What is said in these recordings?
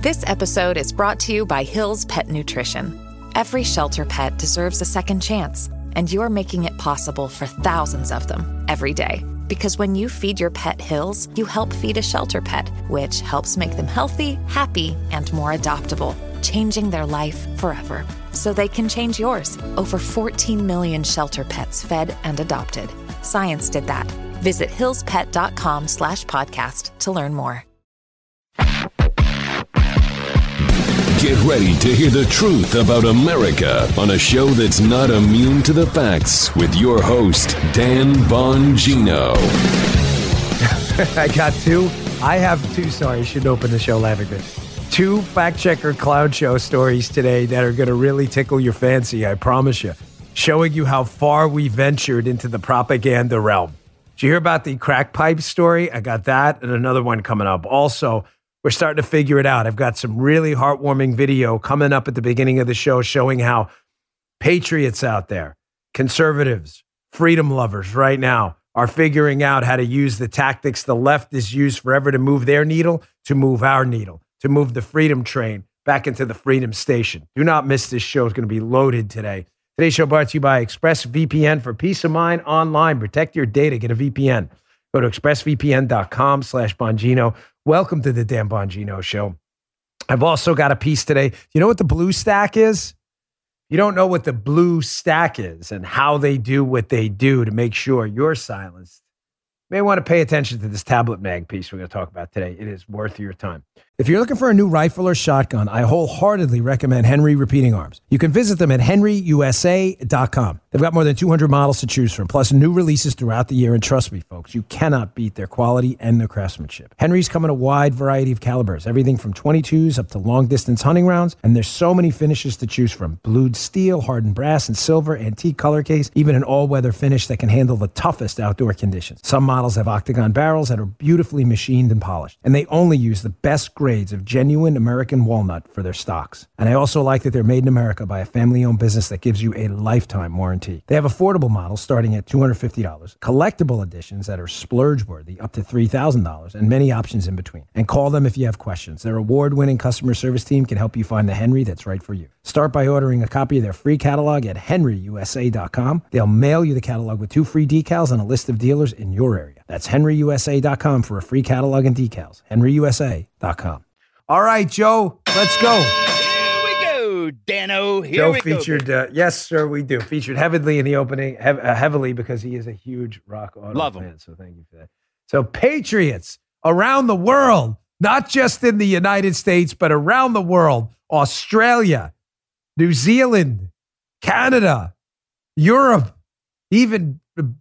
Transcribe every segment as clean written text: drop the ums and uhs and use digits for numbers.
This episode is brought to you by Hill's Pet Nutrition. Every shelter pet deserves a second chance, and you're making it possible for thousands of them every day. Because when you feed your pet Hill's, you help feed a shelter pet, which helps make them healthy, happy, and more adoptable, changing their life forever. So they can change yours. Over 14 million shelter pets fed and adopted. Science did that. Visit hillspet.com/podcast to learn more. Get ready to hear the truth about America on a show that's not immune to the facts with your host, Dan Bongino. I got two. I have two. Sorry, I should open the show laughing. Two fact checker clown show stories today that are going to really tickle your fancy, I promise you. Showing you how far we ventured into the propaganda realm. Did you hear about the crack pipe story? I got that and another one coming up. Also, we're starting to figure it out. I've got some really heartwarming video coming up at the beginning of the show showing how patriots out there, conservatives, freedom lovers right now are figuring out how to use the tactics the left is used forever to move their needle, to move our needle, to move the freedom train back into the freedom station. Do not miss this show. It's going to be loaded today. Today's show brought to you by ExpressVPN for peace of mind online. Protect your data. Get a VPN. Go to expressvpn.com/Bongino. Welcome to the Dan Bongino Show. I've also got a piece today. You know what the blue stack is? You don't know what the blue stack is and how they do what they do to make sure you're silenced. You may want to pay attention to this tablet mag piece we're going to talk about today. It is worth your time. If you're looking for a new rifle or shotgun, I wholeheartedly recommend Henry Repeating Arms. You can visit them at henryusa.com. They've got more than 200 models to choose from, plus new releases throughout the year. And trust me, folks, you cannot beat their quality and their craftsmanship. Henry's come in a wide variety of calibers, everything from 22s up to long-distance hunting rounds. And there's so many finishes to choose from. Blued steel, hardened brass, and silver, antique color case, even an all-weather finish that can handle the toughest outdoor conditions. Some models have octagon barrels that are beautifully machined and polished. And they only use the best grades of genuine American walnut for their stocks. And I also like that they're made in America by a family-owned business that gives you a lifetime warranty. They have affordable models starting at $250, collectible editions that are splurge-worthy up to $3,000, and many options in between. And call them if you have questions. Their award-winning customer service team can help you find the Henry that's right for you. Start by ordering a copy of their free catalog at henryusa.com. They'll mail you the catalog with 2 free decals and a list of dealers in your area. That's henryusa.com for a free catalog and decals. henryusa.com. All right, Joe, let's go. Here we go, Dano. Here Joe we featured, go. yes, sir, we do. Featured heavily in the opening, heavily because he is a huge Rock Auto Love fan. him. So thank you for that. So patriots around the world, not just in the United States, but around the world, Australia, New Zealand, Canada, Europe, even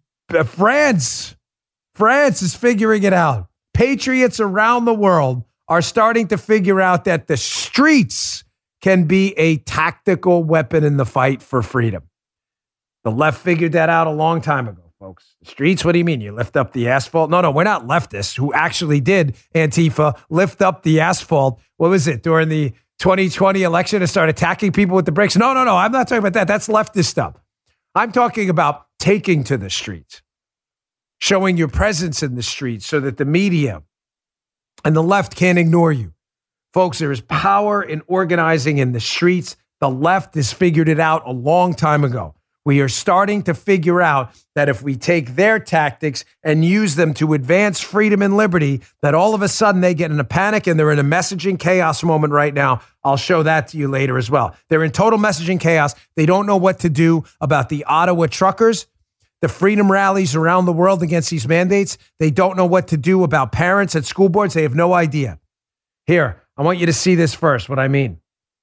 France. France is figuring it out. Patriots around the world are starting to figure out that the streets can be a tactical weapon in the fight for freedom. The left figured that out a long time ago, folks. The streets, what do you mean? You lift up the asphalt? No, we're not leftists who actually did, Antifa, lift up the asphalt. What was it, during the 2020 election to start attacking people with the bricks? No, I'm not talking about that. That's leftist stuff. I'm talking about taking to the streets, showing your presence in the streets so that the media and the left can't ignore you. Folks, there is power in organizing in the streets. The left has figured it out a long time ago. We are starting to figure out that if we take their tactics and use them to advance freedom and liberty, that all of a sudden they get in a panic and they're in a messaging chaos moment right now. I'll show that to you later as well. They're in total messaging chaos. They don't know what to do about the Ottawa truckers, the freedom rallies around the world against these mandates. They don't know what to do about parents at school boards. They have no idea. Here, I want you to see this first, what I mean.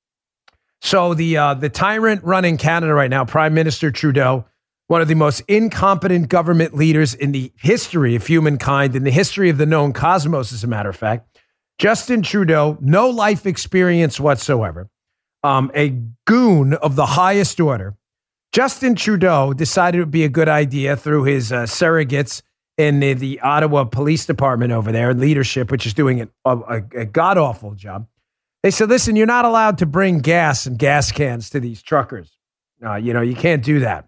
So the tyrant running Canada right now, Prime Minister Trudeau, one of the most incompetent government leaders in the history of humankind, in the history of the known cosmos, as a matter of fact. Justin Trudeau, no life experience whatsoever, a goon of the highest order. Justin Trudeau decided it would be a good idea through his surrogates in the Ottawa Police Department over there, leadership, which is doing a god-awful job. They said, listen, you're not allowed to bring gas and gas cans to these truckers. You can't do that.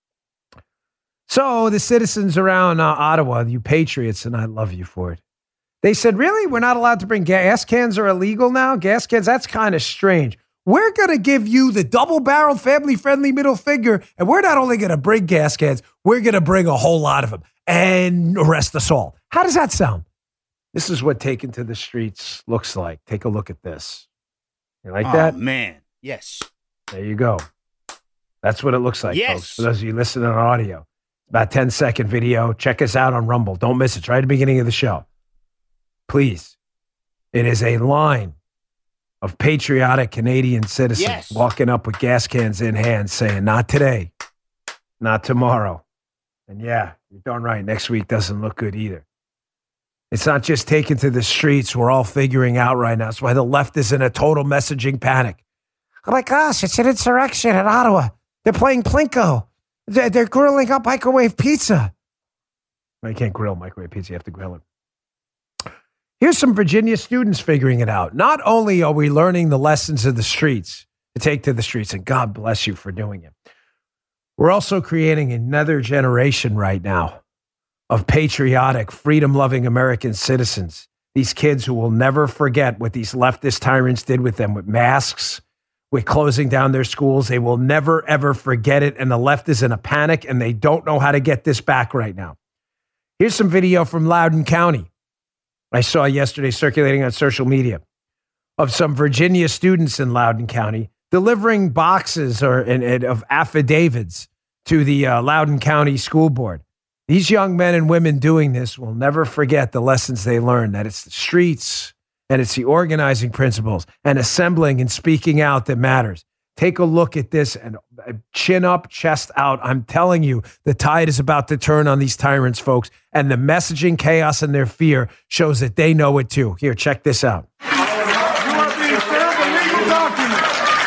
So the citizens around Ottawa, you patriots, and I love you for it, They said, really? We're not allowed to bring gas cans are illegal now? Gas cans, that's kind of strange. We're going to give you the double-barreled, family-friendly middle finger, and we're not only going to bring gas cans, we're going to bring a whole lot of them and arrest us all. How does that sound? This is what taking to the streets looks like. Take a look at this. You like that? Oh, man. Yes. There you go. That's what it looks like, Yes. folks. For those of you listening on audio, about 10-second video. Check us out on Rumble. Don't miss it. It's right at the beginning of the show. Please. It is a line of patriotic Canadian citizens walking up with gas cans in hand saying, not today, not tomorrow. And yeah, you're darn right. Next week doesn't look good either. It's not just taken to the streets. We're all figuring out right now. That's why the left is in a total messaging panic. Oh my gosh, it's an insurrection in Ottawa. They're playing Plinko. They're grilling up microwave pizza. You can't grill microwave pizza. You have to grill it. Here's some Virginia students figuring it out. Not only are we learning the lessons of the streets to take to the streets, and God bless you for doing it, we're also creating another generation right now of patriotic, freedom-loving American citizens. These kids who will never forget what these leftist tyrants did with them, with masks, with closing down their schools. They will never, ever forget it, and the left is in a panic, and they don't know how to get this back right now. Here's some video from Loudoun County I saw yesterday circulating on social media of some Virginia students in Loudoun County delivering boxes of affidavits to the Loudoun County School Board. These young men and women doing this will never forget the lessons they learned, that it's the streets and it's the organizing principles and assembling and speaking out that matters. Take a look at this and chin up, chest out. I'm telling you, the tide is about to turn on these tyrants, folks. And the messaging chaos and their fear shows that they know it too. Here, check this out. You are being served a legal document.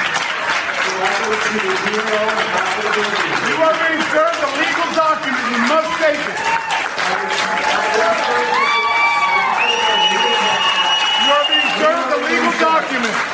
You are being served a legal document. You must take it. You are being served a legal document.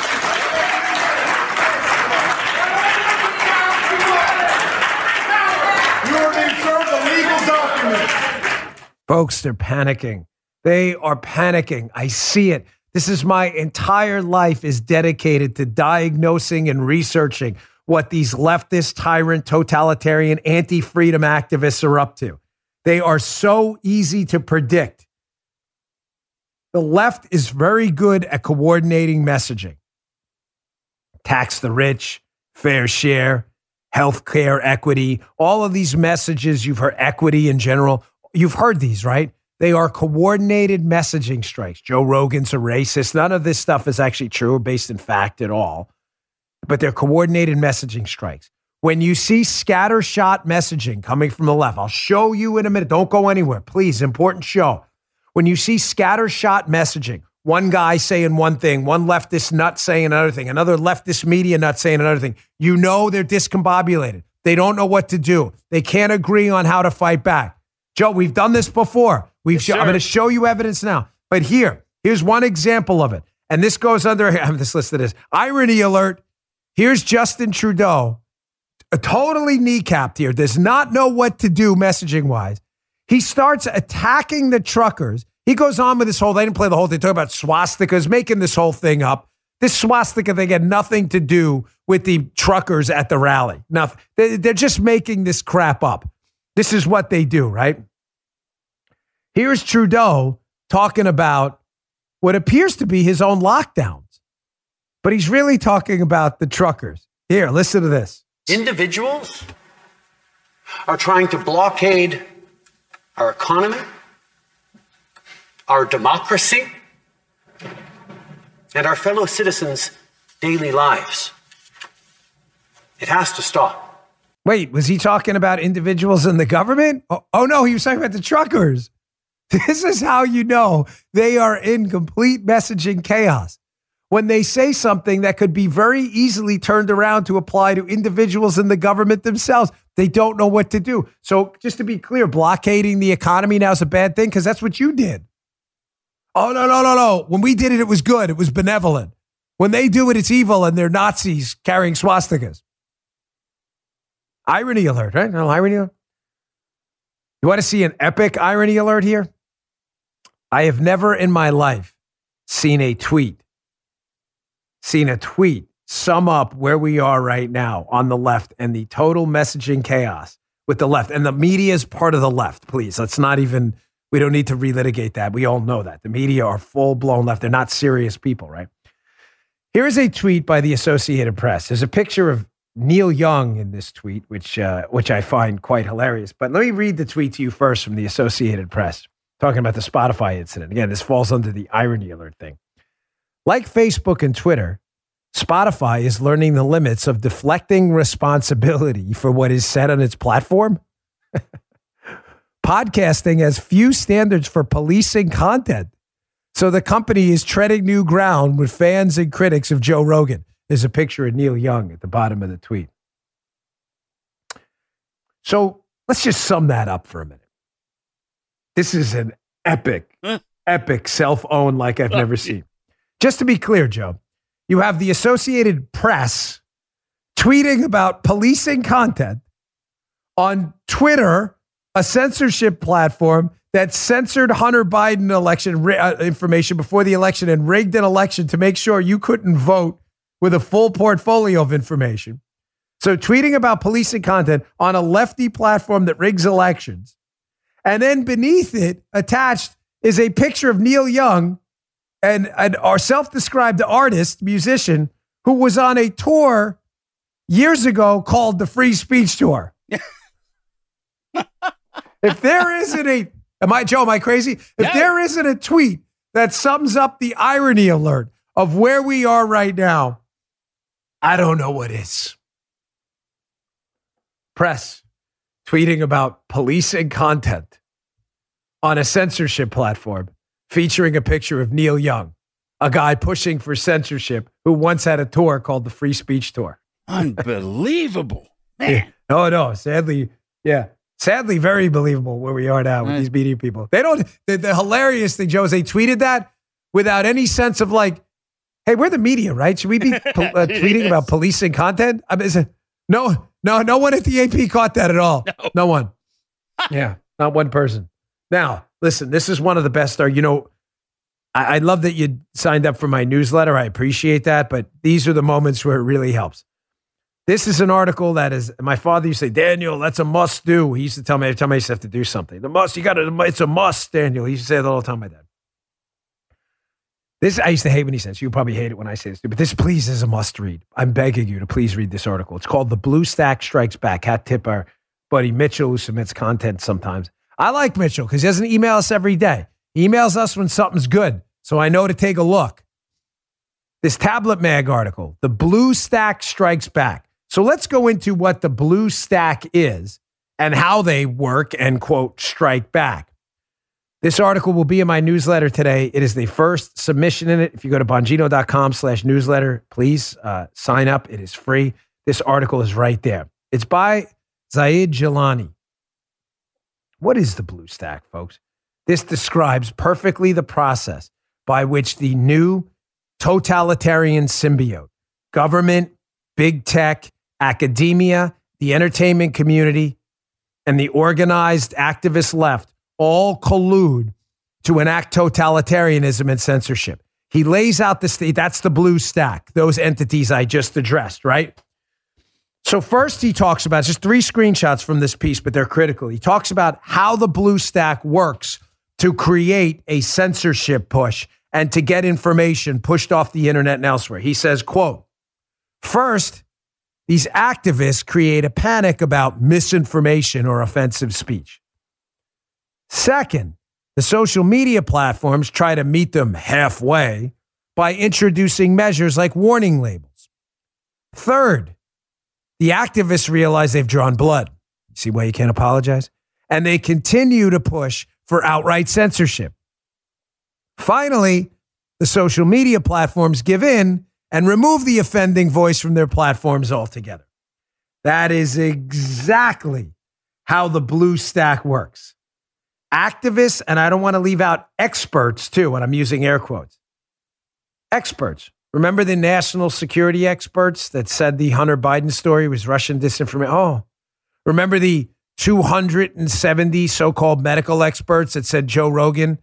Folks, they're panicking. They are panicking. I see it. This is my entire life is dedicated to diagnosing and researching what these leftist, tyrant, totalitarian, anti-freedom activists are up to. They are so easy to predict. The left is very good at coordinating messaging. Tax the rich, fair share, healthcare equity, all of these messages you've heard, equity in general. You've heard these, right? They are coordinated messaging strikes. Joe Rogan's a racist. None of this stuff is actually true or based in fact at all. But they're coordinated messaging strikes. When you see scattershot messaging coming from the left, I'll show you in a minute. Don't go anywhere. Please, important show. When you see scattershot messaging, one guy saying one thing, one leftist nut saying another thing, another leftist media nut saying another thing, you know they're discombobulated. They don't know what to do. They can't agree on how to fight back. Joe, we've done this before. I'm going to show you evidence now. But here's one example of it. And this goes under, I'm just listed as irony alert. Here's Justin Trudeau, totally kneecapped here, does not know what to do messaging-wise. He starts attacking the truckers. He goes on with this whole, they didn't play the whole thing, talking about swastikas, making this whole thing up. This swastika thing had nothing to do with the truckers at the rally. Nothing. They're just making this crap up. This is what they do, right? Here's Trudeau talking about what appears to be his own lockdowns, but he's really talking about the truckers. Here, listen to this. Individuals are trying to blockade our economy, our democracy, and our fellow citizens' daily lives. It has to stop. Wait, was he talking about individuals in the government? Oh no, he was talking about the truckers. This is how you know they are in complete messaging chaos. When they say something that could be very easily turned around to apply to individuals in the government themselves, they don't know what to do. So just to be clear, blockading the economy now is a bad thing because that's what you did. Oh, no. When we did it, it was good. It was benevolent. When they do it, it's evil and they're Nazis carrying swastikas. Irony alert, right? No, irony alert. You want to see an epic irony alert here? I have never in my life seen a tweet sum up where we are right now on the left and the total messaging chaos with the left. And the media is part of the left, please. We don't need to relitigate that. We all know that. The media are full-blown left. They're not serious people, right? Here's a tweet by the Associated Press. There's a picture of Neil Young in this tweet, which I find quite hilarious. But let me read the tweet to you first from the Associated Press, talking about the Spotify incident. Again, this falls under the irony alert thing. Like Facebook and Twitter, Spotify is learning the limits of deflecting responsibility for what is said on its platform. Podcasting has few standards for policing content. So the company is treading new ground with fans and critics of Joe Rogan. There's a picture of Neil Young at the bottom of the tweet. So let's just sum that up for a minute. This is an epic self-own like I've never seen. Just to be clear, Joe, you have the Associated Press tweeting about policing content on Twitter, a censorship platform that censored Hunter Biden election information before the election and rigged an election to make sure you couldn't vote with a full portfolio of information. So tweeting about policing content on a lefty platform that rigs elections. And then beneath it, attached, is a picture of Neil Young, and our self-described artist, musician, who was on a tour years ago called the Free Speech Tour. If there isn't am I crazy? If there isn't a tweet that sums up the irony alert of where we are right now, I don't know what is. Press tweeting about policing content on a censorship platform featuring a picture of Neil Young, a guy pushing for censorship who once had a tour called the Free Speech Tour. Unbelievable, man. Yeah. No, sadly, yeah. Sadly, very believable where we are now with these media people. They don't, the hilarious thing, Joe, is they tweeted that without any sense of like, hey, we're the media, right? Should we be tweeting about policing content? I mean, no one at the AP caught that at all. No one. Yeah, not one person. Now, listen, this is one of the best. I love that you signed up for my newsletter. I appreciate that, but these are the moments where it really helps. This is an article that is, my father used to say, Daniel, that's a must do. He used to tell me every time I used to have to do something. It's a must, Daniel. He used to say that all the time, my dad. This, I used to hate when he says, you probably hate it when I say this, but this, please, is a must read. I'm begging you to please read this article. It's called The Blue Stack Strikes Back. Hat tip our buddy Mitchell, who submits content sometimes. I like Mitchell because he doesn't email us every day. He emails us when something's good, so I know to take a look. This Tablet Mag article, The Blue Stack Strikes Back. So let's go into what the Blue Stack is and how they work and, quote, strike back. This article will be in my newsletter today. It is the first submission in it. If you go to bongino.com/newsletter, please sign up. It is free. This article is right there. It's by Zaid Jilani. What is the Blue Stack, folks? This describes perfectly the process by which the new totalitarian symbiote, government, big tech, academia, the entertainment community, and the organized activist left all collude to enact totalitarianism and censorship. He lays out the state. That's the Blue Stack, those entities I just addressed, right? So first he talks about, just 3 screenshots from this piece, but they're critical. He talks about how the Blue Stack works to create a censorship push and to get information pushed off the internet and elsewhere. He says, quote, first, these activists create a panic about misinformation or offensive speech. Second, the social media platforms try to meet them halfway by introducing measures like warning labels. Third, the activists realize they've drawn blood. See why you can't apologize? And they continue to push for outright censorship. Finally, the social media platforms give in and remove the offending voice from their platforms altogether. That is exactly how the Blue Stack works. Activists, and I don't want to leave out experts too, and I'm using air quotes. Experts. Remember the national security experts that said the Hunter Biden story was Russian disinformation? Oh, remember the 270 so-called medical experts that said Joe Rogan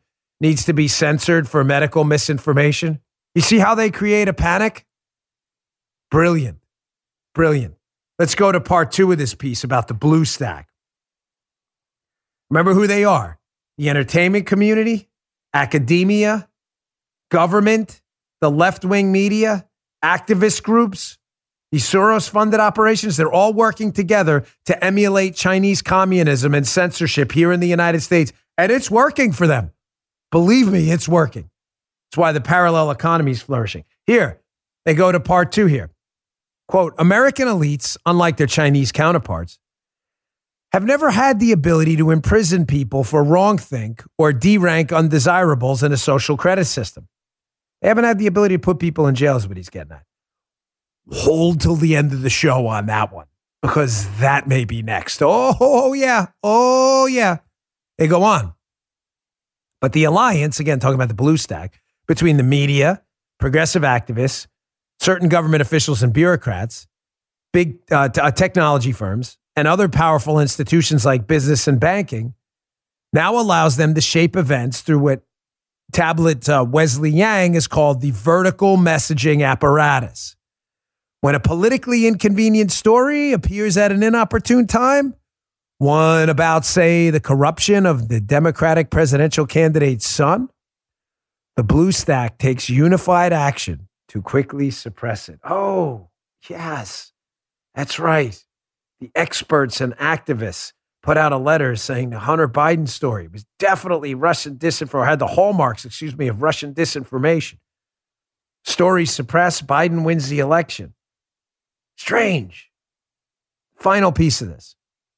needs to be censored for medical misinformation. You see how they create a panic? Brilliant. Brilliant. Let's go to part 2 of this piece about the Blue Stack. Remember who they are. The entertainment community, academia, government, the left-wing media, activist groups, these Soros-funded operations, they're all working together to emulate Chinese communism and censorship here in the United States. And it's working for them. Believe me, it's working. That's why the parallel economy is flourishing. Here, they go to part 2 here. Quote, American elites, unlike their Chinese counterparts, have never had the ability to imprison people for wrongthink or derank undesirables in a social credit system. They haven't had the ability to put people in jail is what he's getting at. Hold till the end of the show on that one, because that may be next. Oh, yeah. Oh, yeah. They go on. But the alliance, again, talking about the Blue Stack, between the media, progressive activists, certain government officials and bureaucrats, big technology firms, and other powerful institutions like business and banking, now allows them to shape events through what tablet Wesley Yang has called the vertical messaging apparatus. When a politically inconvenient story appears at an inopportune time, one about, say, the corruption of the Democratic presidential candidate's son, the Blue Stack takes unified action to quickly suppress it. Oh, yes, that's right. The experts and activists put out a letter saying the Hunter Biden story was definitely Russian disinformation, had the hallmarks, of Russian disinformation. Story suppressed, Biden wins the election. Strange. Final piece of this.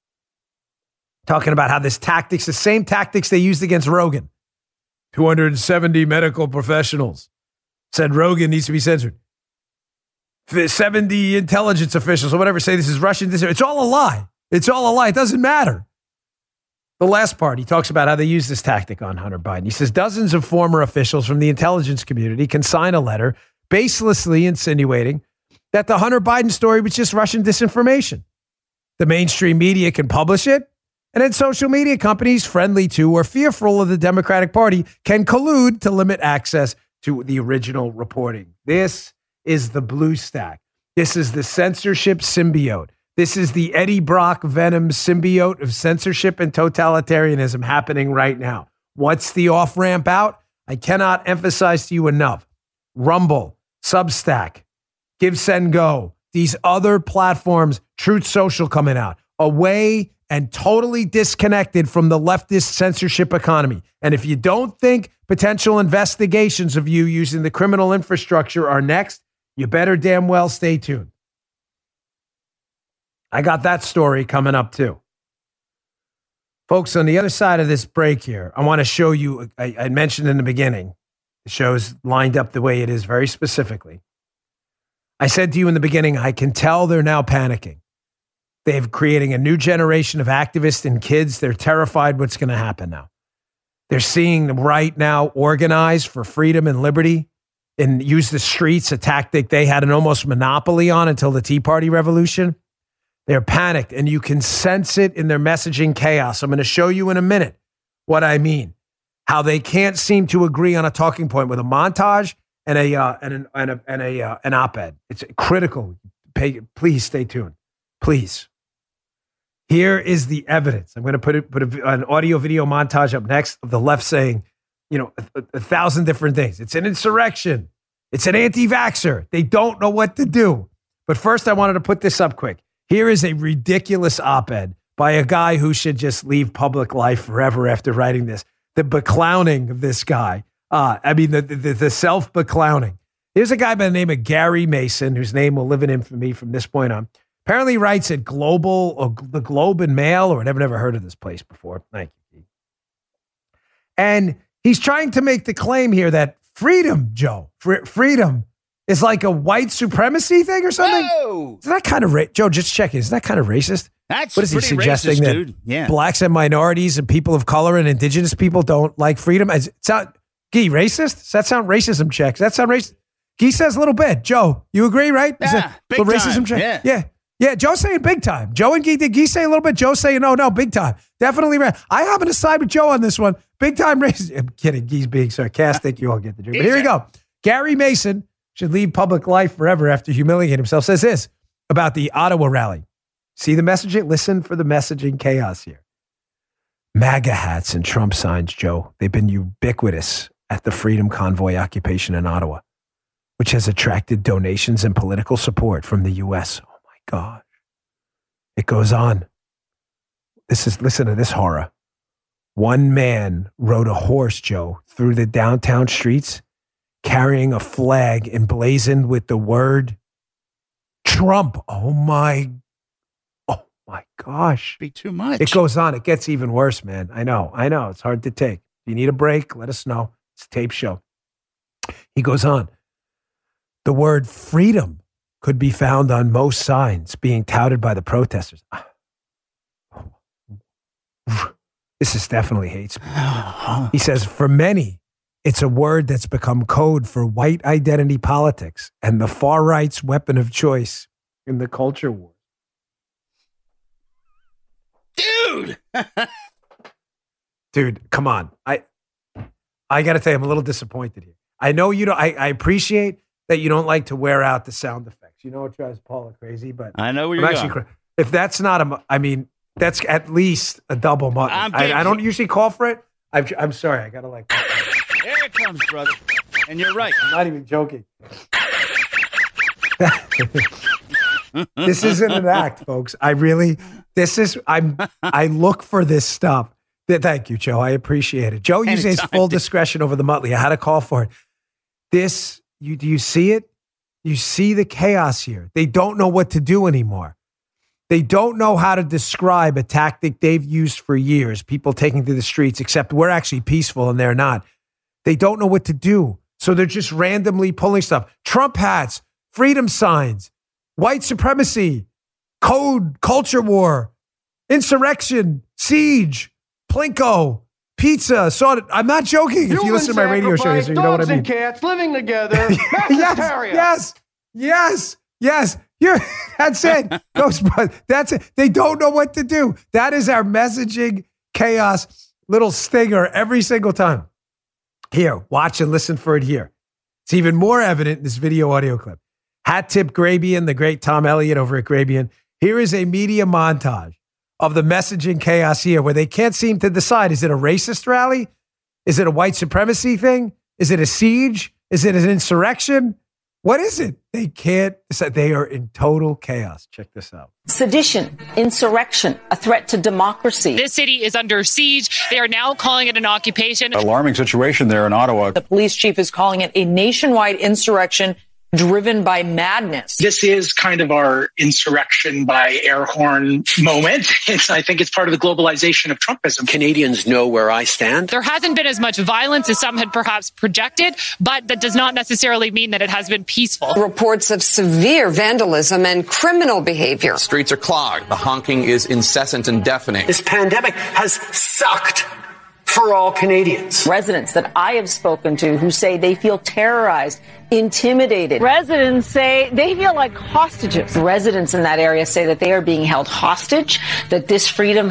Talking about how this tactics, the same tactics they used against Rogan. 270 medical professionals said Rogan needs to be censored. 70 intelligence officials or whatever say this is Russian disinformation. It's all a lie. It's all a lie. It doesn't matter. The last part, he talks about how they use this tactic on Hunter Biden. He says dozens of former officials from the intelligence community can sign a letter baselessly insinuating that the Hunter Biden story was just Russian disinformation. The mainstream media can publish it, and then social media companies friendly to or fearful of the Democratic Party can collude to limit access to the original reporting. This is the Blue Stack. This is the censorship symbiote. This is the Eddie Brock Venom symbiote of censorship and totalitarianism happening right now. What's the off-ramp out? I cannot emphasize to you enough. Rumble, Substack, Give, Send, Go, these other platforms, Truth Social coming out, away and totally disconnected from the leftist censorship economy. And if you don't think potential investigations of you using the criminal infrastructure are next, you better damn well stay tuned. I got that story coming up too. Folks, on the other side of this break here, I want to show you, I mentioned in the beginning, the show's lined up the way it is very specifically. I said to you in the beginning, I can tell they're now panicking. They're creating a new generation of activists and kids. They're terrified what's going to happen now. They're seeing the right now organize for freedom and liberty and use the streets, a tactic they had an almost monopoly on until the Tea Party revolution. They're panicked, and you can sense it in their messaging chaos. I'm going to show you in a minute what I mean, how they can't seem to agree on a talking point with a montage and an op-ed. It's critical. Please stay tuned. Please. Here is the evidence. I'm going to put an audio video montage up next of the left saying, a thousand different things. It's an insurrection. It's an anti-vaxxer. They don't know what to do. But first, I wanted to put this up quick. Here is a ridiculous op-ed by a guy who should just leave public life forever after writing this. The beclowning of this guy. The self-beclowning. Here's a guy by the name of Gary Mason, whose name will live in infamy from this point on. Apparently writes at the Globe and Mail, or I've never heard of this place before. Thank you. And he's trying to make the claim here that freedom, Joe, freedom is like a white supremacy thing or something. Whoa! Is that kind of Joe? Just checking. Is that kind of racist? That's what is he pretty suggesting racist, that dude. Yeah. Blacks and minorities and people of color and indigenous people don't like freedom? Guy, racist? Does that sound racism check? Does that sound racist? Guy says a little bit. Joe, you agree, right? Yeah, big time. Racism check. Yeah. Yeah, Joe's saying big time. Joe and Guy, did Guy say a little bit? Joe's saying no, big time. Definitely right. I happen to side with Joe on this one Big time racist. I'm kidding. He's being sarcastic. You all get the dream. But here we go. Gary Mason should leave public life forever after humiliating himself. Says this about the Ottawa rally. See the messaging? Listen for the messaging chaos here. MAGA hats and Trump signs, Joe. They've been ubiquitous at the Freedom Convoy occupation in Ottawa, which has attracted donations and political support from the U.S. Oh, my gosh. It goes on. Listen to this horror. One man rode a horse, Joe, through the downtown streets carrying a flag emblazoned with the word Trump. Oh my gosh. Be too much. It goes on. It gets even worse, man. I know. It's hard to take. If you need a break, let us know. It's a tape show. He goes on. The word freedom could be found on most signs being touted by the protesters. This is definitely hate speech. He says, for many, it's a word that's become code for white identity politics and the far right's weapon of choice in the culture war. Dude, come on. I got to tell you, I'm a little disappointed here. I know you don't, I appreciate that you don't like to wear out the sound effects. You know, it drives Paula crazy, but I know where you're going. If that's not that's at least a double mutton. I don't usually call for it. I'm sorry. I got to like. There it comes, brother. And you're right. I'm not even joking. This isn't an act, folks. I look for this stuff. Thank you, Joe. I appreciate it. Joe uses full discretion over the Muttley. I had to call for it. Do you see it? You see the chaos here. They don't know what to do anymore. They don't know how to describe a tactic they've used for years, people taking to the streets, except we're actually peaceful and they're not. They don't know what to do. So they're just randomly pulling stuff. Trump hats, freedom signs, white supremacy, code, culture war, insurrection, siege, Plinko, pizza, saw it. I'm not joking. If you listen to my radio show, you know what I mean. Dogs and cats living together. Yes. That's it. That's it. They don't know what to do. That is our messaging chaos little stinger every single time. Here, watch and listen for it here. It's even more evident in this video audio clip. Hat tip Grabian, the great Tom Elliott over at Grabian. Here is a media montage of the messaging chaos here where they can't seem to decide. Is it a racist rally? Is it a white supremacy thing? Is it a siege? Is it an insurrection? What is it? They can't decide. They are in total chaos. Check this out. Sedition, insurrection, a threat to democracy. This city is under siege. They are now calling it an occupation. Alarming situation there in Ottawa. The police chief is calling it a nationwide insurrection driven by madness. This is kind of our insurrection by air horn moment. I think it's part of the globalization of Trumpism. Canadians know where I stand. There hasn't been as much violence as some had perhaps projected, but that does not necessarily mean that it has been peaceful. Reports of severe vandalism and criminal behavior. Streets are clogged. The honking is incessant and deafening. This pandemic has sucked for all Canadians. Residents that I have spoken to who say they feel terrorized, intimidated. Residents say they feel like hostages. Residents in that area say that they are being held hostage, that this freedom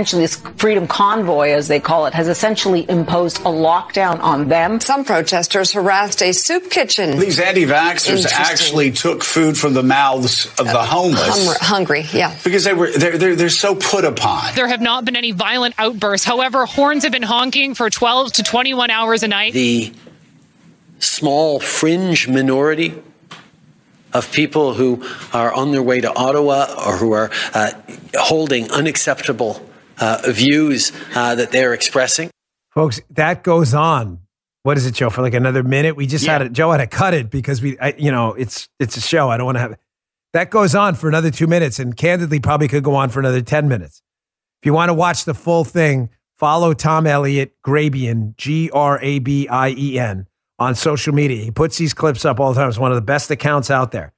convoy, as they call it, has essentially imposed a lockdown on them. Some protesters harassed a soup kitchen. These anti-vaxxers actually took food from the mouths of the homeless. Hungry, yeah. Because they're so put upon. There have not been any violent outbursts. However, horns have been honking for 12 to 21 hours a night. The small fringe minority of people who are on their way to Ottawa or who are holding unacceptable views that they're expressing. Folks, that goes on. What is it, Joe? For like another minute? We just had it. Joe had to cut it because it's a show. I don't want to have it. That goes on for another 2 minutes and candidly probably could go on for another 10 minutes. If you want to watch the full thing, follow Tom Elliott, Grabian, Grabien, on social media. He puts these clips up all the time. It's one of the best accounts out there.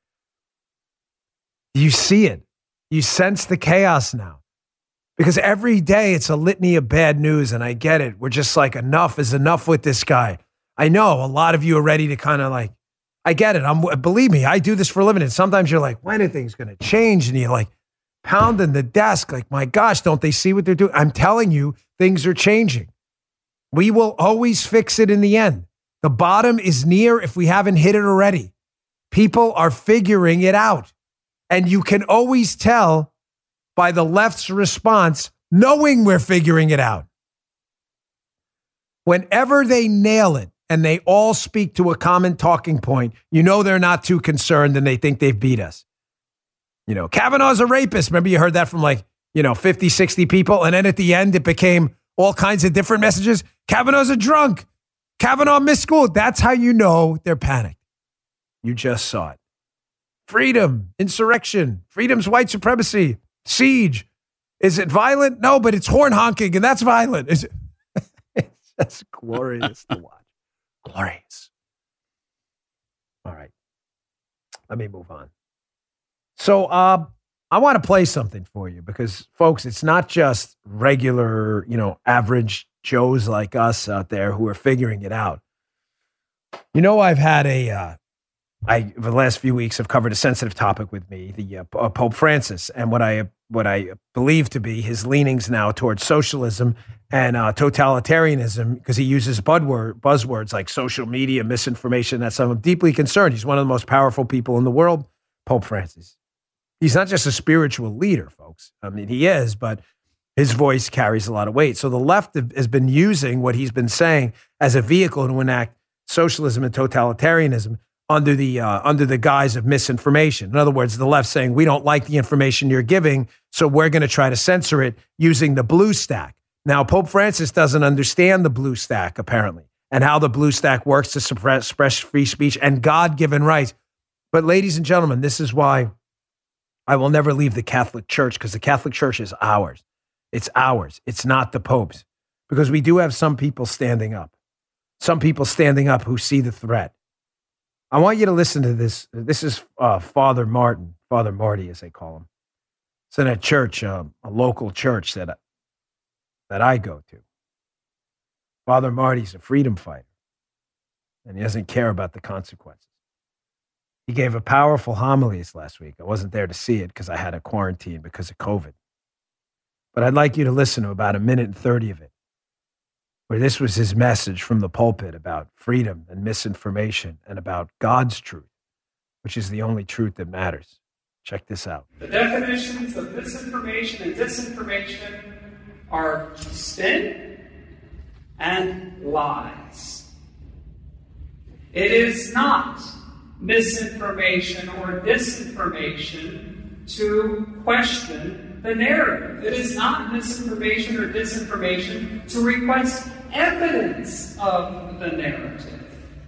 You see it. You sense the chaos now. Because every day it's a litany of bad news, and I get it. We're just like, enough is enough with this guy. I know a lot of you are ready to kind of like, I get it. Believe me, I do this for a living, and sometimes you're like, when are things going to change? And you're like pounding the desk like, my gosh, don't they see what they're doing? I'm telling you, things are changing. We will always fix it in the end. The bottom is near if we haven't hit it already. People are figuring it out. And you can always tell by the left's response, knowing we're figuring it out. Whenever they nail it and they all speak to a common talking point, you know they're not too concerned and they think they've beat us. You know, Kavanaugh's a rapist. Remember you heard that from 50, 60 people. And then at the end, it became all kinds of different messages. Kavanaugh's a drunk. Kavanaugh missed school. That's how you know they're panicked. You just saw it. Freedom, insurrection, freedom's white supremacy, siege. Is it violent? No, but it's horn honking, and that's violent. Is it? It's just glorious to watch. Glorious. All right. Let me move on. So I want to play something for you because, folks, it's not just regular, average Joes like us out there who are figuring it out. I've had the last few weeks have covered a sensitive topic with me, the Pope Francis, and what I believe to be his leanings now towards socialism and totalitarianism, because he uses buzzwords like social media, misinformation. That's I'm deeply concerned. He's one of the most powerful people in the world, Pope Francis. He's not just a spiritual leader, folks. I mean, he is, but his voice carries a lot of weight. So the left has been using what he's been saying as a vehicle to enact socialism and totalitarianism under the guise of misinformation. In other words, the left saying, we don't like the information you're giving, so we're going to try to censor it using the blue stack. Now, Pope Francis doesn't understand the blue stack, apparently, and how the blue stack works to suppress free speech and God-given rights. But ladies and gentlemen, this is why I will never leave the Catholic Church, because the Catholic Church is ours. It's ours. It's not the Pope's, because we do have some people standing up. Some people standing up who see the threat. I want you to listen to this. This is Father Marty, as they call him. It's in a church, a local church that I go to. Father Marty's a freedom fighter, and he doesn't care about the consequences. He gave a powerful homily last week. I wasn't there to see it because I had a quarantine because of COVID. But I'd like you to listen to about 1:30 of it, where this was his message from the pulpit about freedom and misinformation and about God's truth, which is the only truth that matters. Check this out. The definitions of misinformation and disinformation are spin and lies. It is not misinformation or disinformation to question the narrative. It is not misinformation or disinformation to request evidence of the narrative.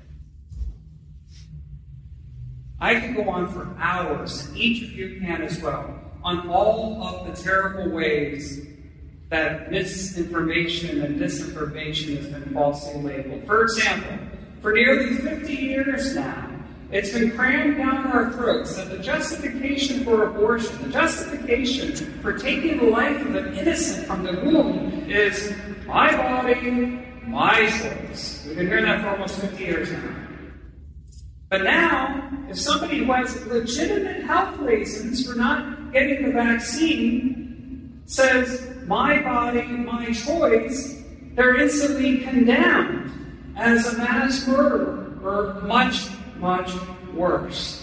I could go on for hours, and each of you can as well, on all of the terrible ways that misinformation and disinformation has been falsely labeled. For example, for nearly 50 years now, it's been crammed down our throats that the justification for abortion, the justification for taking the life of an innocent from the womb is my body, my choice. We've been hearing that for almost 50 years now. But now, if somebody who has legitimate health reasons for not getting the vaccine says, my body, my choice, they're instantly condemned as a mass murderer or much worse.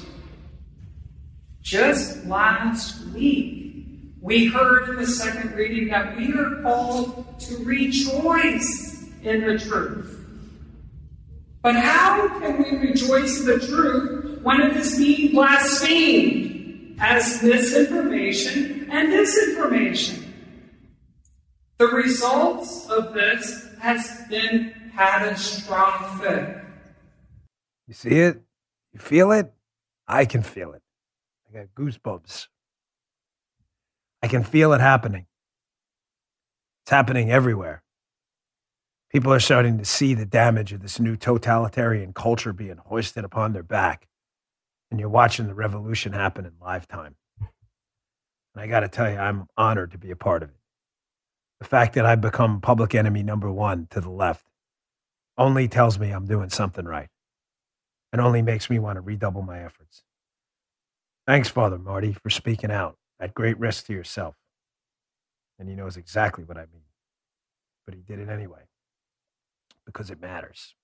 Just last week, we heard in the second reading that we are called to rejoice in the truth. But how can we rejoice in the truth when it is being blasphemed as misinformation and disinformation? The results of this has been catastrophic. You see it? You feel it? I can feel it. I got goosebumps. I can feel it happening. It's happening everywhere. People are starting to see the damage of this new totalitarian culture being hoisted upon their back. And you're watching the revolution happen in live time. And I got to tell you, I'm honored to be a part of it. The fact that I've become public enemy number one to the left only tells me I'm doing something right. It only makes me want to redouble my efforts. Thanks, Father Marty, for speaking out at great risk to yourself. And he knows exactly what I mean. But he did it anyway. because it matters.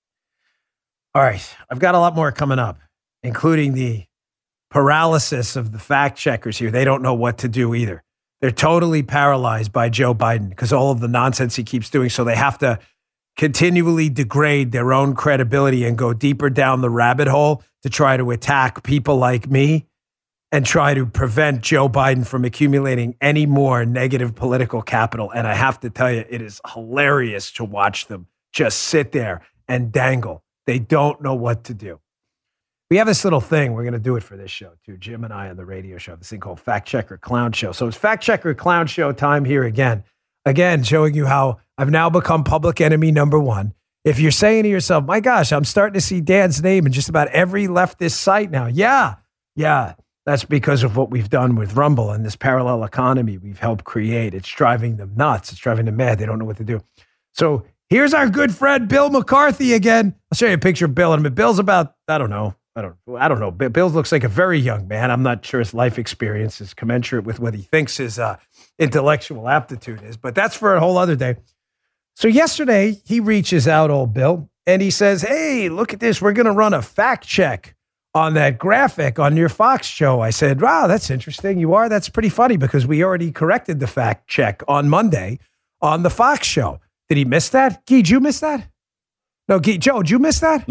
All right, I've got a lot more coming up, including the paralysis of the fact checkers here. They don't know what to do either. They're totally paralyzed by Joe Biden because all of the nonsense he keeps doing. So they have to continually degrade their own credibility and go deeper down the rabbit hole to try to attack people like me and try to prevent Joe Biden from accumulating any more negative political capital. And I have to tell you, it is hilarious to watch them just sit there and dangle. They don't know what to do. We have this little thing. We're going to do it for this show, too. Jim and I on the radio show, this thing called Fact Checker Clown Show. So it's Fact Checker Clown Show time here again. Again, showing you how I've now become public enemy number one. If you're saying to yourself, my gosh, I'm starting to see Dan's name in just about every leftist site now. Yeah, that's because of what we've done with Rumble and this parallel economy we've helped create. It's driving them nuts. It's driving them mad. They don't know what to do. So here's our good friend, Bill McCarthy again. I'll show you a picture of Bill. And Bill's about, I don't know. Bill looks like a very young man. I'm not sure his life experience is commensurate with what he thinks his intellectual aptitude is, but that's for a whole other day. So yesterday, he reaches out, old Bill, and he says, hey, look at this. We're going to run a fact check on that graphic on your Fox show. I said, wow, that's interesting. You are? That's pretty funny because we already corrected the fact check on Monday on the Fox show. Did he miss that? Guy, did you miss that? No, Guy, Joe, did you miss that?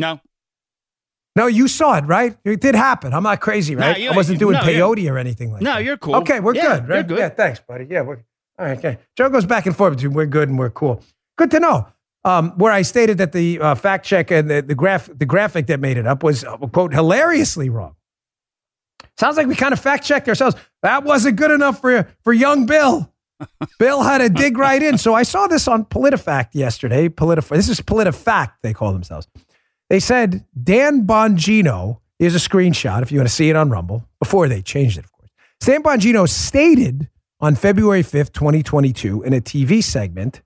No, you saw it, right? It did happen. I'm not crazy, right? I wasn't doing peyote or anything like that. No, you're cool. Okay, we're good, right? Good. Yeah, thanks, buddy. Yeah, we're all right. Okay. Joe goes back and forth between we're good and we're cool. Good to know. Where I stated that the fact check and the graphic that made it up was, quote, hilariously wrong. Sounds like we kind of fact checked ourselves. That wasn't good enough for young Bill. Bill had to dig right in. So I saw this on PolitiFact yesterday. This is PolitiFact, they call themselves. They said Dan Bongino, here's a screenshot if you want to see it on Rumble, before they changed it, of course. Dan Bongino stated on February 5th, 2022, in a TV segment,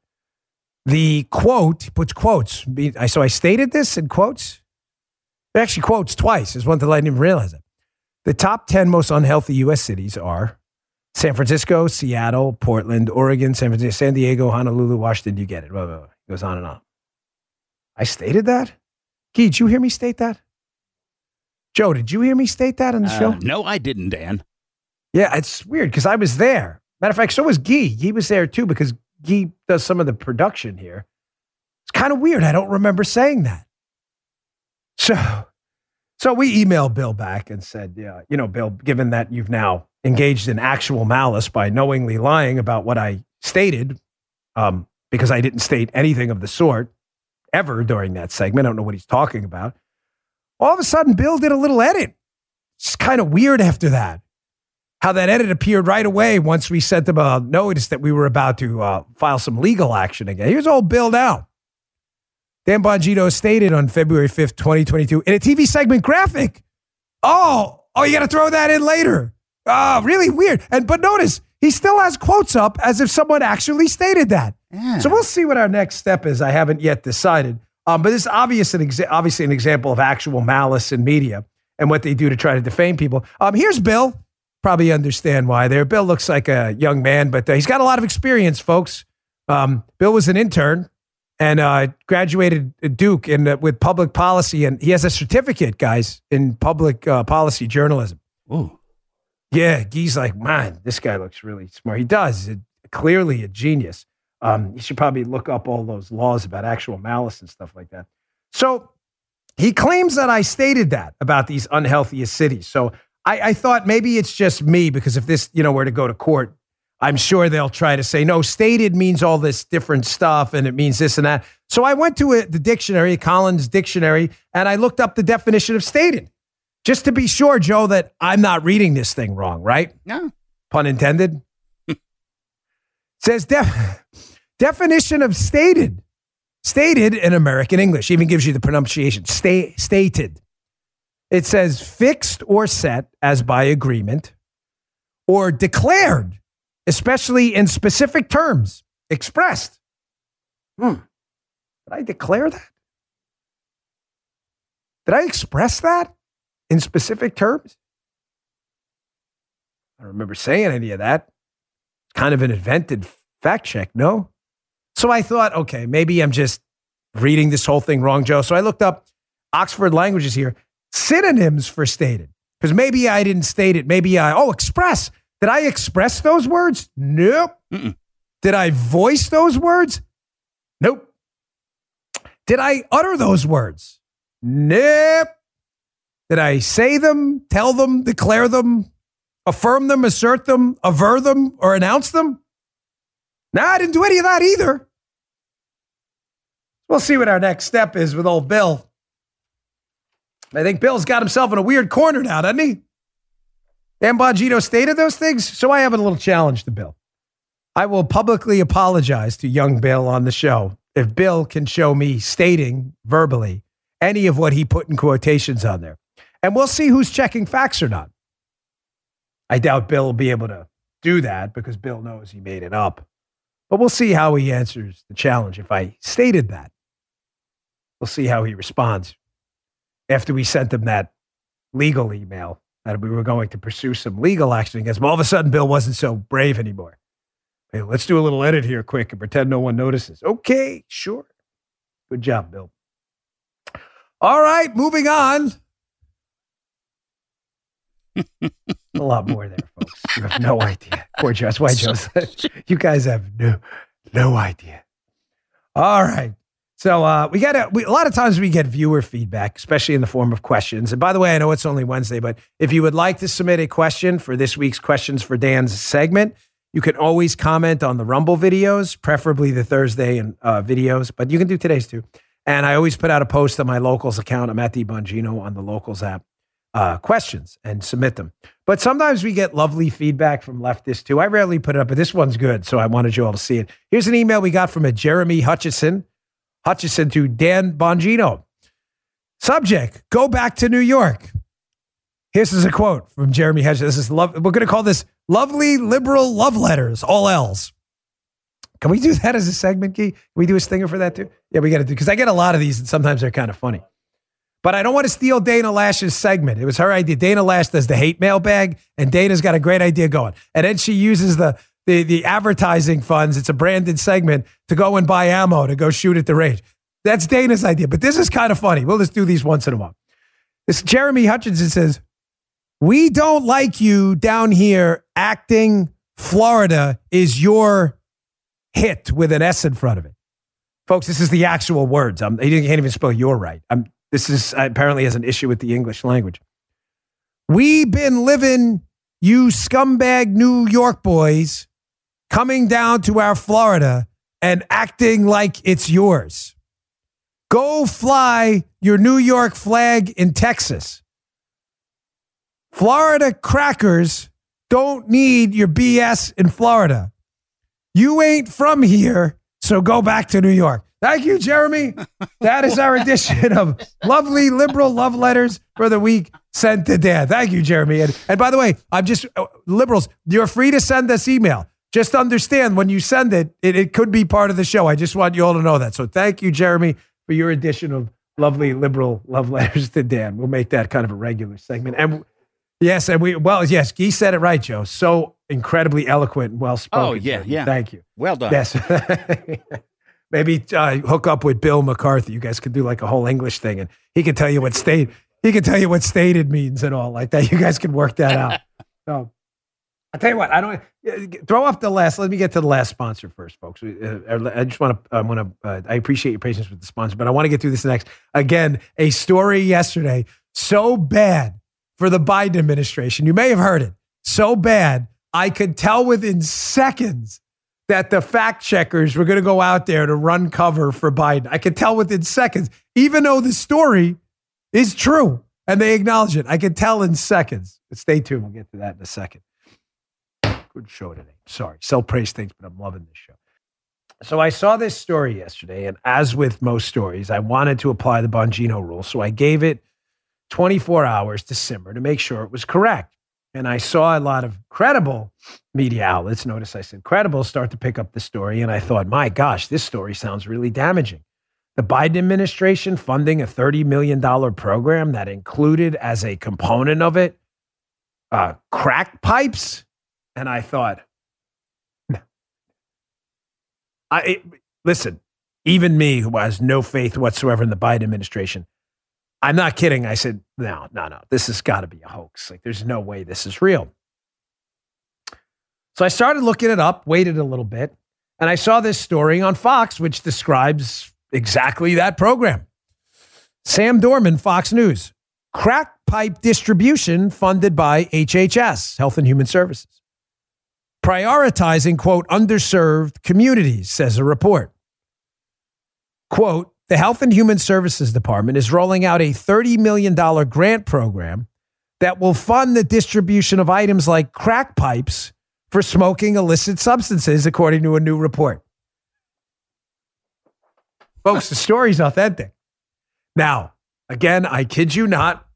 the quote, puts quotes. So I stated this in quotes. It actually quotes twice. There's one that I didn't even realize it. The top 10 most unhealthy U.S. cities are San Francisco, Seattle, Portland, Oregon, San Diego, Honolulu, Washington. You get it. It goes on and on. I stated that? Guy, did you hear me state that? Joe, did you hear me state that on the show? No, I didn't, Dan. Yeah, it's weird because I was there. Matter of fact, so was Guy. He was there too because Guy does some of the production here. It's kind of weird. I don't remember saying that. So we emailed Bill back and said, yeah, Bill, given that you've now engaged in actual malice by knowingly lying about what I stated, because I didn't state anything of the sort ever during that segment. I don't know what he's talking about. All of a sudden, Bill did a little edit. It's kind of weird after that. How that edit appeared right away once we sent them a notice that we were about to file some legal action again. Here's old Bill now. Dan Bongino stated on February 5th, 2022, in a TV segment graphic. Oh, you got to throw that in later. Oh, really weird. But notice, he still has quotes up as if someone actually stated that. Yeah. So we'll see what our next step is. I haven't yet decided. But this is obviously an example of actual malice in media and what they do to try to defame people. Here's Bill. Probably understand why there. Bill looks like a young man, but he's got a lot of experience, folks. Bill was an intern and graduated at Duke with public policy, and he has a certificate, guys, in public policy journalism. Ooh. Yeah, Guy's like, man, this guy looks really smart. He does. Clearly a genius. You should probably look up all those laws about actual malice and stuff like that. So he claims that I stated that about these unhealthiest cities. So I thought maybe it's just me, because if this, were to go to court, I'm sure they'll try to say, no, stated means all this different stuff and it means this and that. So I went to the dictionary, Collins Dictionary, and I looked up the definition of stated. Just to be sure, Joe, that I'm not reading this thing wrong, right? No. Pun intended. Says definition of stated. Stated in American English. Even gives you the pronunciation. Stated. It says fixed or set as by agreement, or declared, especially in specific terms, expressed. Did I declare that? Did I express that in specific terms? I don't remember saying any of that. It's kind of an invented fact check, no? So I thought, okay, maybe I'm just reading this whole thing wrong, Joe. So I looked up Oxford Languages here, synonyms for stated, because maybe I didn't state it. Maybe express. Did I express those words? Nope. Mm-mm. Did I voice those words? Nope. Did I utter those words? Nope. Did I say them, tell them, declare them, affirm them, assert them, aver them, or announce them? No, I didn't do any of that either. We'll see what our next step is with old Bill. I think Bill's got himself in a weird corner now, doesn't he? Dan Bongino stated those things, so I have a little challenge to Bill. I will publicly apologize to young Bill on the show if Bill can show me stating verbally any of what he put in quotations on there. And we'll see who's checking facts or not. I doubt Bill will be able to do that because Bill knows he made it up. But we'll see how he answers the challenge if I stated that. We'll see how he responds after we sent him that legal email that we were going to pursue some legal action against him. All of a sudden, Bill wasn't so brave anymore. Hey, let's do a little edit here quick and pretend no one notices. Okay, sure. Good job, Bill. All right, moving on. A lot more there, folks. You have no idea. Poor Joe. That's why Joe said, you guys have no idea. All right. So a lot of times we get viewer feedback, especially in the form of questions. And by the way, I know it's only Wednesday, but if you would like to submit a question for this week's Questions for Dan's segment, you can always comment on the Rumble videos, preferably the Thursday and videos, but you can do today's too. And I always put out a post on my Locals account. I'm at the Bongino on the Locals app. Questions and submit them. But sometimes we get lovely feedback from leftists too. I rarely put it up, but this one's good, so I wanted you all to see it. Here's an email we got from a Jeremy Hutchison to Dan Bongino. Subject, go back to New York. Here's a quote from Jeremy Hutchison. This is we're going to call this Lovely Liberal Love Letters, all L's. Can we do that as a segment, Key? Can we do a stinger for that too? Yeah, we got to do, because I get a lot of these and sometimes they're kind of funny. But I don't want to steal Dana Lash's segment. It was her idea. Dana Lash does the hate mailbag, and Dana's got a great idea going. And then she uses the advertising funds. It's a branded segment to go and buy ammo to go shoot at the range. That's Dana's idea. But this is kind of funny. We'll just do these once in a while. This Jeremy Hutchinson says, we don't like you down here acting. Florida is your hit with an S in front of it. Folks, this is the actual words. He can't even spell your right. This is apparently has an issue with the English language. We been living, you scumbag New York boys, coming down to our Florida and acting like it's yours. Go fly your New York flag in Texas. Florida crackers don't need your BS in Florida. You ain't from here, so go back to New York. Thank you, Jeremy. That is our edition of Lovely Liberal Love Letters for the week sent to Dan. Thank you, Jeremy. And by the way, I'm just, liberals, you're free to send us email. Just understand when you send it could be part of the show. I just want you all to know that. So thank you, Jeremy, for your edition of Lovely Liberal Love Letters to Dan. We'll make that kind of a regular segment. And yes, Guy said it right, Joe. So incredibly eloquent and well-spoken. Oh, yeah. Thank you. Well done. Yes. Maybe hook up with Bill McCarthy. You guys could do like a whole English thing, and he can tell you what state. He can tell you what stated means and all like that. You guys can work that out. So I'll tell you what. I don't throw off the last. Let me get to the last sponsor first, folks. I just want to. I appreciate your patience with the sponsor, but I want to get through this next. Again, a story yesterday so bad for the Biden administration. You may have heard it. So bad, I could tell within seconds that the fact checkers were going to go out there to run cover for Biden. I could tell within seconds, even though the story is true and they acknowledge it. I could tell in seconds. But stay tuned. We'll get to that in a second. Good show today. Sorry. Self-praise things, but I'm loving this show. So I saw this story yesterday, and as with most stories, I wanted to apply the Bongino rule. So I gave it 24 hours to simmer to make sure it was correct. And I saw a lot of credible media outlets, notice I said credible, start to pick up the story. And I thought, my gosh, this story sounds really damaging. The Biden administration funding a $30 million program that included as a component of it, crack pipes. And I thought, listen, even me, who has no faith whatsoever in the Biden administration. I'm not kidding. I said, no, this has got to be a hoax. Like, there's no way this is real. So I started looking it up, waited a little bit, and I saw this story on Fox, which describes exactly that program. Sam Dorman, Fox News. Crack pipe distribution funded by HHS, Health and Human Services. Prioritizing, quote, underserved communities, says a report. Quote, the Health and Human Services Department is rolling out a $30 million grant program that will fund the distribution of items like crack pipes for smoking illicit substances, according to a new report. Folks, the story's authentic. Now, again, I kid you not.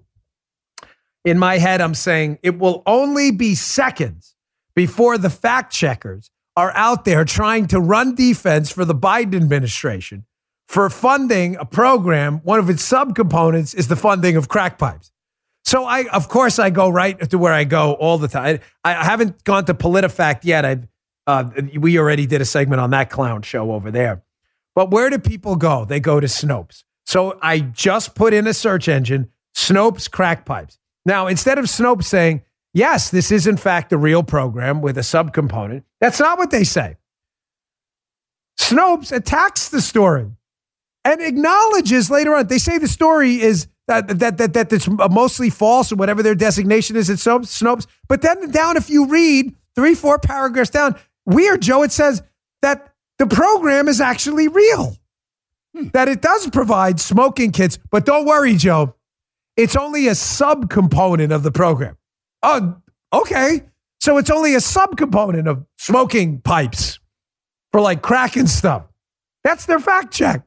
In my head, I'm saying it will only be seconds before the fact checkers are out there trying to run defense for the Biden administration for funding a program. One of its subcomponents is the funding of crack pipes. So of course, I go right to where I go all the time. I haven't gone to PolitiFact yet. We already did a segment on that clown show over there. But where do people go? They go to Snopes. So I just put in a search engine, Snopes crack pipes. Now, instead of Snopes saying, yes, this is in fact a real program with a subcomponent, that's not what they say. Snopes attacks the story and acknowledges later on. They say the story is that it's mostly false or whatever their designation is at Snopes. But then down, if you read 3-4 paragraphs down, weird, Joe, it says that the program is actually real. That it does provide smoking kits. But don't worry, Joe. It's only a subcomponent of the program. Oh, okay. So it's only a subcomponent of smoking pipes for like crack and stuff. That's their fact check.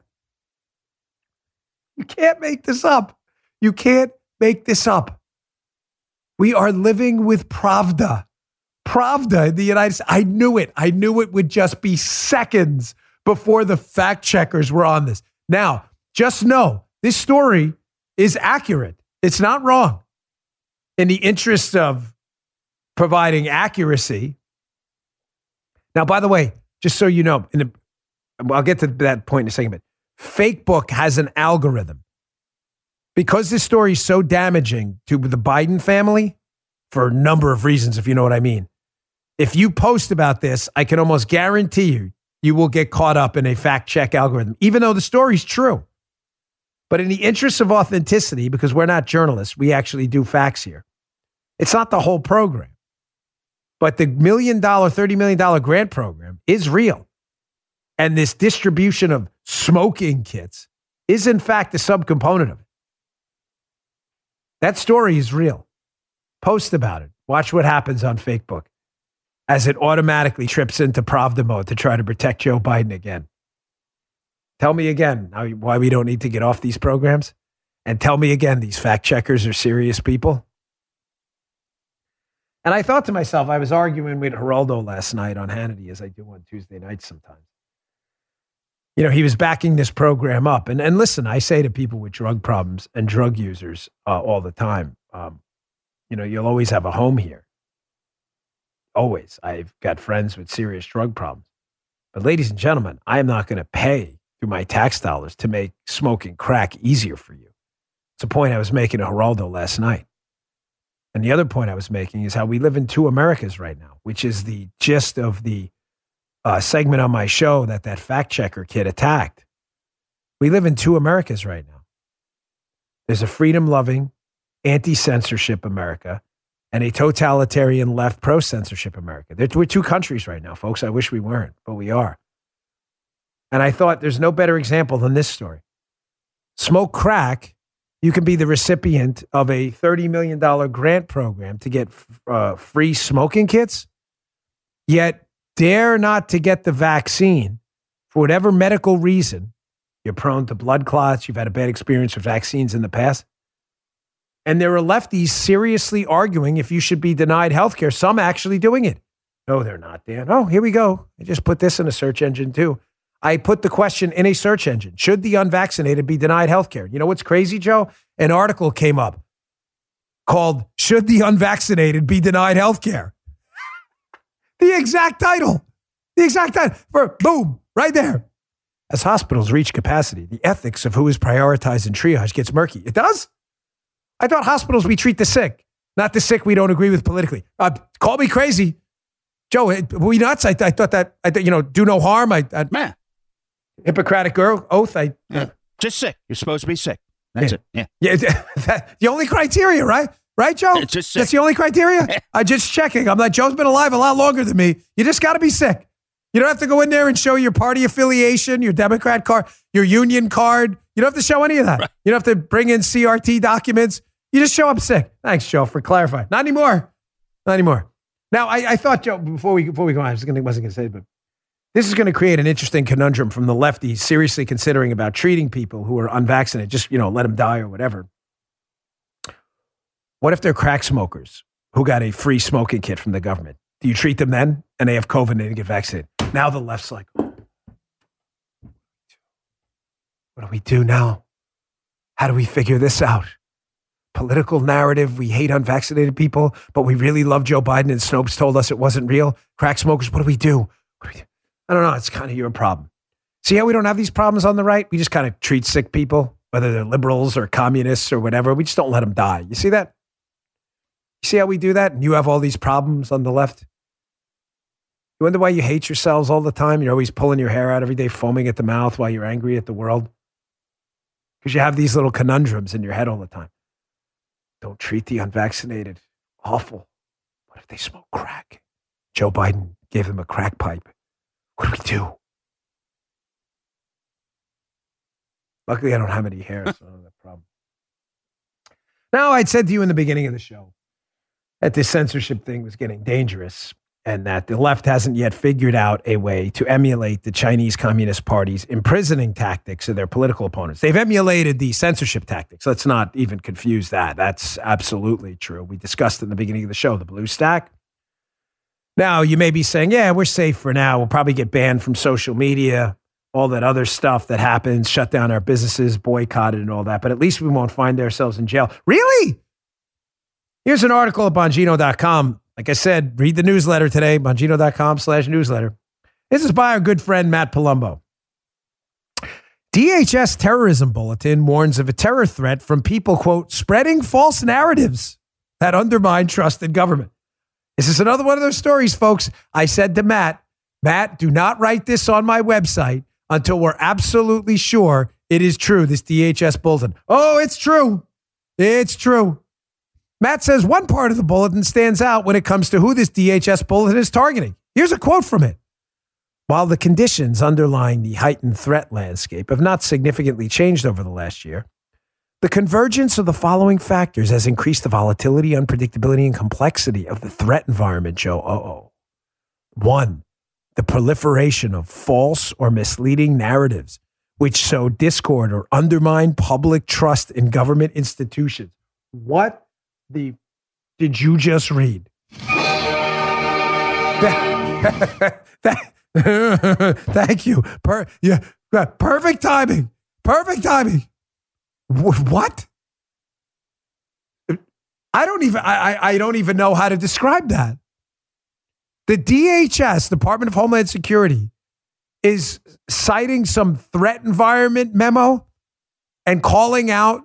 You can't make this up. You can't make this up. We are living with Pravda. Pravda in the United States. I knew it. I knew it would just be seconds before the fact checkers were on this. Now, just know this story is accurate. It's not wrong. In the interest of providing accuracy. Now, by the way, just so you know, I'll get to that point in a second, but Fakebook has an algorithm. Because this story is so damaging to the Biden family, for a number of reasons, if you know what I mean. If you post about this, I can almost guarantee you will get caught up in a fact check algorithm, even though the story's true. But in the interest of authenticity, because we're not journalists, we actually do facts here. It's not the whole program. But the $30 million grant program is real. And this distribution of smoking kits is in fact a subcomponent of it. That story is real. Post about it. Watch what happens on Fakebook as it automatically trips into Pravda mode to try to protect Joe Biden again. Tell me again why we don't need to get off these programs. And tell me again, these fact checkers are serious people. And I thought to myself, I was arguing with Geraldo last night on Hannity, as I do on Tuesday nights sometimes. You know, he was backing this program up. And listen, I say to people with drug problems and drug users all the time, you'll always have a home here. Always. I've got friends with serious drug problems. But ladies and gentlemen, I am not going to pay through my tax dollars to make smoking crack easier for you. It's a point I was making to Geraldo last night. And the other point I was making is how we live in two Americas right now, which is the gist of the segment on my show that fact checker kid attacked. We live in two Americas right now. There's a freedom-loving, anti-censorship America and a totalitarian left pro-censorship America. We're two countries right now, folks. I wish we weren't, but we are. And I thought there's no better example than this story. Smoke crack, you can be the recipient of a $30 million grant program to get free smoking kits, yet dare not to get the vaccine for whatever medical reason. You're prone to blood clots. You've had a bad experience with vaccines in the past. And there are lefties seriously arguing if you should be denied health care. Some actually doing it. No, they're not, Dan. Oh, here we go. I just put this in a search engine too. I put the question in a search engine. Should the unvaccinated be denied health care? You know what's crazy, Joe? An article came up called, Should the Unvaccinated Be Denied Health Care? The exact title. For boom, right there. As hospitals reach capacity, the ethics of who is prioritized in triage gets murky. It does? I thought hospitals, we treat the sick, not the sick we don't agree with politically. Call me crazy. Joe, were we nuts? I thought, do no harm. Man. Hippocratic oath. Just sick. You're supposed to be sick. That's it. Yeah. The only criteria, right? Right, Joe? Just sick. That's the only criteria? I'm just checking. I'm like, Joe's been alive a lot longer than me. You just got to be sick. You don't have to go in there and show your party affiliation, your Democrat card, your union card. You don't have to show any of that. Right. You don't have to bring in CRT documents. You just show up sick. Thanks, Joe, for clarifying. Not anymore. Now, I thought, Joe, before we go on, I wasn't going to say it, but this is going to create an interesting conundrum from the lefties seriously considering about treating people who are unvaccinated. Just, let them die or whatever. What if they're crack smokers who got a free smoking kit from the government? Do you treat them then and they have COVID and they didn't get vaccinated? Now the left's like, what do we do now? How do we figure this out? Political narrative, we hate unvaccinated people, but we really love Joe Biden and Snopes told us it wasn't real. Crack smokers, what do we do? I don't know. It's kind of your problem. See how we don't have these problems on the right? We just kind of treat sick people, whether they're liberals or communists or whatever. We just don't let them die. You see that? You see how we do that? And you have all these problems on the left? You wonder why you hate yourselves all the time? You're always pulling your hair out every day, foaming at the mouth while you're angry at the world? Because you have these little conundrums in your head all the time. Don't treat the unvaccinated. Awful. What if they smoke crack? Joe Biden gave them a crack pipe. What do we do? Luckily, I don't have any hair, so I don't have that problem. Now, I'd said to you in the beginning of the show that this censorship thing was getting dangerous and that the left hasn't yet figured out a way to emulate the Chinese Communist Party's imprisoning tactics of their political opponents. They've emulated the censorship tactics. Let's not even confuse that. That's absolutely true. We discussed in the beginning of the show, the blue stack. Now, you may be saying, yeah, we're safe for now. We'll probably get banned from social media, all that other stuff that happens, shut down our businesses, boycotted and all that. But at least we won't find ourselves in jail. Really? Here's an article at Bongino.com. Like I said, read the newsletter today, Bongino.com/newsletter. This is by our good friend, Matt Palumbo. DHS Terrorism Bulletin warns of a terror threat from people, quote, spreading false narratives that undermine trust in government. This is another one of those stories, folks. I said to Matt, do not write this on my website until we're absolutely sure it is true, this DHS bulletin. Oh, it's true. It's true. Matt says one part of the bulletin stands out when it comes to who this DHS bulletin is targeting. Here's a quote from it. While the conditions underlying the heightened threat landscape have not significantly changed over the last year, the convergence of the following factors has increased the volatility, unpredictability, and complexity of the threat environment, Joe. 1, the proliferation of false or misleading narratives which sow discord or undermine public trust in government institutions. What did you just read? Thank you. Perfect timing. Perfect timing. What? I don't even know how to describe that. The DHS, Department of Homeland Security, is citing some threat environment memo and calling out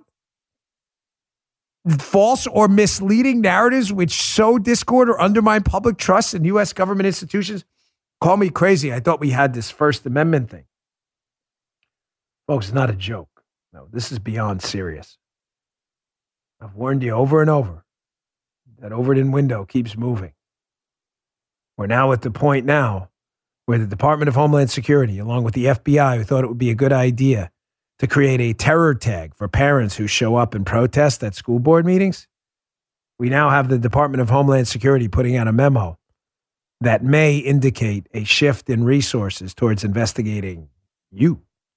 false or misleading narratives which sow discord or undermine public trust in U.S. government institutions. Call me crazy. I thought we had this First Amendment thing. Folks, it's not a joke. No, this is beyond serious. I've warned you over and over. That Overton window keeps moving. We're now at the point now where the Department of Homeland Security, along with the FBI, who thought it would be a good idea to create a terror tag for parents who show up and protest at school board meetings. We now have the Department of Homeland Security putting out a memo that may indicate a shift in resources towards investigating you.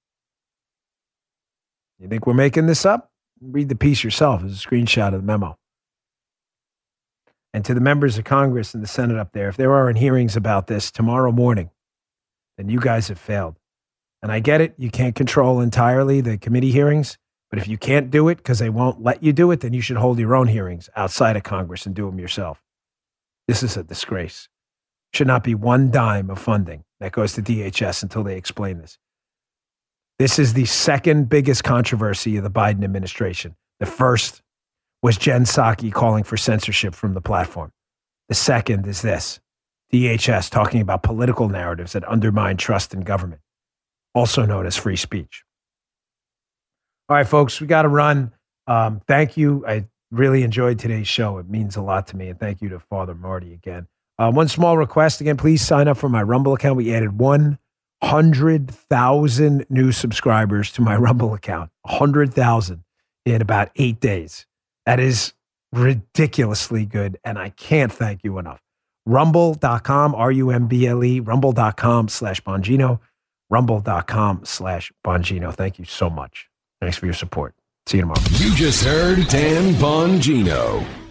You think we're making this up? Read the piece yourself. It's a screenshot of the memo. And to the members of Congress and the Senate up there, if there aren't hearings about this tomorrow morning, then you guys have failed. And I get it. You can't control entirely the committee hearings. But if you can't do it because they won't let you do it, then you should hold your own hearings outside of Congress and do them yourself. This is a disgrace. Should not be one dime of funding that goes to DHS until they explain this. This is the second biggest controversy of the Biden administration. The first was Jen Psaki calling for censorship from the platform. The second is this, DHS talking about political narratives that undermine trust in government, also known as free speech. All right, folks, we got to run. Thank you. I really enjoyed today's show. It means a lot to me. And thank you to Father Marty again. One small request. Again, please sign up for my Rumble account. We added 100,000 new subscribers to my Rumble account. 100,000 in about 8 days. That is ridiculously good. And I can't thank you enough. Rumble.com, RUMBLE, rumble.com/Bongino, rumble.com/Bongino. Thank you so much. Thanks for your support. See you tomorrow. You just heard Dan Bongino.